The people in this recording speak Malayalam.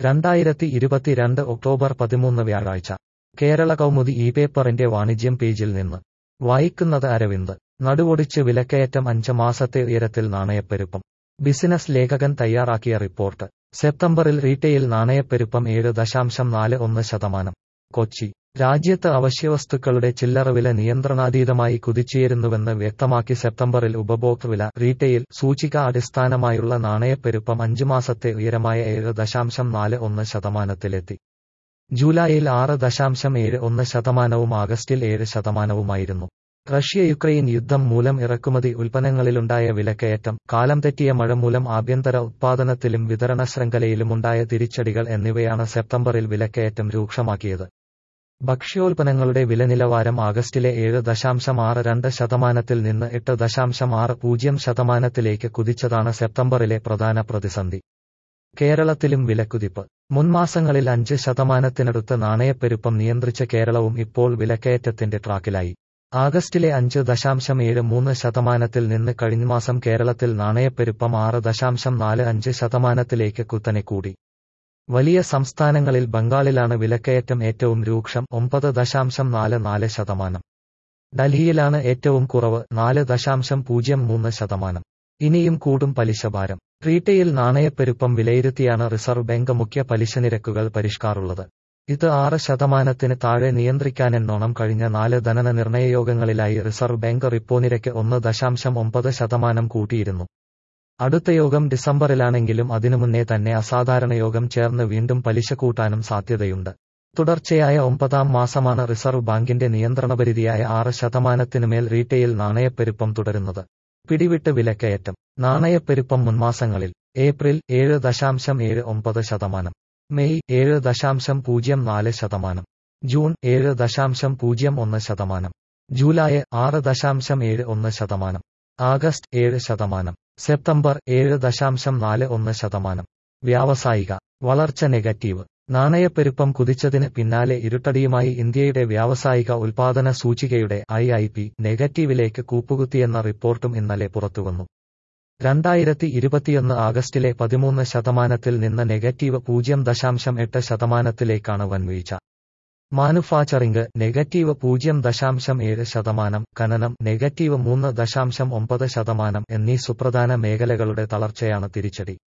2022 ഒക്ടോബർ 13 വ്യാഴാഴ്ച കേരള കൗമുദി ഈ പേപ്പറിന്റെ വാണിജ്യം പേജിൽ നിന്ന് വായിക്കുന്നത് അരവിന്ദ്. നടുവൊടിച്ച് വിലക്കയറ്റം 5 മാസത്തെ ഉയരത്തിൽ നാണയപ്പെരുപ്പം. ബിസിനസ് ലേഖകൻ തയ്യാറാക്കിയ റിപ്പോർട്ട്. സെപ്റ്റംബറിൽ റീറ്റെയിൽ നാണയപ്പെരുപ്പം 7.41%. കൊച്ചി. രാജ്യത്ത് അവശ്യവസ്തുക്കളുടെ ചില്ലറവില നിയന്ത്രണാതീതമായി കുതിച്ചുയരുന്നുവെന്ന് വ്യക്തമാക്കി സെപ്റ്റംബറിൽ ഉപഭോക്തൃവില റീറ്റെയിൽ സൂചിക അടിസ്ഥാനമായുള്ള നാണയപ്പെരുപ്പം 5 മാസത്തെ ഉയരമായ 7.41%-ലെത്തി. ജൂലൈയിൽ 6.71%-വും ആഗസ്റ്റിൽ 7%-വുമായിരുന്നു. റഷ്യ-യുക്രൈൻ യുദ്ധം മൂലം ഇറക്കുമതി ഉൽപ്പന്നങ്ങളിലുണ്ടായ വിലക്കയറ്റം, കാലം തെറ്റിയ മഴ മൂലം ആഭ്യന്തര ഉത്പാദനത്തിലും വിതരണ ശൃംഖലയിലുമുണ്ടായ തിരിച്ചടികൾ എന്നിവയാണ് സെപ്റ്റംബറിൽ വിലക്കയറ്റം രൂക്ഷമാക്കിയത്. ഭക്ഷ്യോൽപ്പന്നങ്ങളുടെ വിലനിലവാരം ആഗസ്റ്റിലെ 7.62%-ൽ നിന്ന് 8.60%-ലേക്ക് കുതിച്ചതാണ് സെപ്റ്റംബറിലെ പ്രധാന പ്രതിസന്ധി. കേരളത്തിലും വിലക്കുതിപ്പ്. മുൻമാസങ്ങളിൽ 5%-നടുത്ത് നാണയപ്പെരുപ്പം നിയന്ത്രിച്ച കേരളവും ഇപ്പോൾ വിലക്കയറ്റത്തിന്റെ ട്രാക്കിലായി. ആഗസ്റ്റിലെ 5.73%-ൽ നിന്ന് കഴിഞ്ഞമാസം കേരളത്തിൽ നാണയപ്പെരുപ്പം 6.45%-ലേക്ക് കുത്തനെ കൂടി. വലിയ സംസ്ഥാനങ്ങളിൽ ബംഗാളിലാണ് വിലക്കയറ്റം ഏറ്റവും രൂക്ഷം, 9.44%. ഡൽഹിയിലാണ് ഏറ്റവും കുറവ്, 4.03%. ഇനിയും കൂടും പലിശഭാരം. റീറ്റെയിൽ നാണയപ്പെരുപ്പം വിലയിരുത്തിയാണ് റിസർവ് ബാങ്ക് മുഖ്യ പലിശ നിരക്കുകൾ പരിഷ്കാറുള്ളത്. ഇത് 6%-ന് താഴെ നിയന്ത്രിക്കാനെന്നോണം കഴിഞ്ഞ 4 ധനനനിർണയ യോഗങ്ങളിലായി റിസർവ് ബാങ്ക് റിപ്പോ നിരക്ക് 1.9% കൂട്ടിയിരുന്നു. അടുത്ത യോഗം ഡിസംബറിലാണെങ്കിലും അതിനുമുന്നേ തന്നെ അസാധാരണ യോഗം ചേർന്ന് വീണ്ടും പലിശ കൂട്ടാനും സാധ്യതയുണ്ട്. തുടർച്ചയായ 9ാം മാസമാണ് റിസർവ് ബാങ്കിന്റെ നിയന്ത്രണപരിധിയായ 6%-ന് മേൽ റീറ്റെയിൽ നാണയപ്പെരുപ്പം തുടരുന്നത്. പിടിവിട്ട് വിലക്കയറ്റം. നാണയപ്പെരുപ്പം മുൻമാസങ്ങളിൽ. April 7.79%, May 7.04%, June 7.01%, July 6.71%, August 7%, September 7.41%. വ്യാവസായിക വളർച്ച നെഗറ്റീവ്. നാണയപ്പെരുപ്പം കുതിച്ചതിന് പിന്നാലെ ഇരുട്ടടിയുമായി ഇന്ത്യയുടെ വ്യാവസായിക ഉൽപാദന സൂചികയുടെ IIP നെഗറ്റീവിലേക്ക് കൂപ്പുകുത്തിയെന്ന റിപ്പോർട്ടും ഇന്നലെ പുറത്തുവന്നു. 2021 ആഗസ്റ്റിലെ 13%-ൽ നിന്ന് നെഗറ്റീവ് 0.8%-ലേക്കാണ് വൻവീഴ്ച. മാനുഫാക്ചറിംഗ് നെഗറ്റീവ് 0.7%, ഖനനം നെഗറ്റീവ് 3.9% എന്നീ സുപ്രധാന മേഖലകളുടെ തളർച്ചയാണ് തിരിച്ചടി.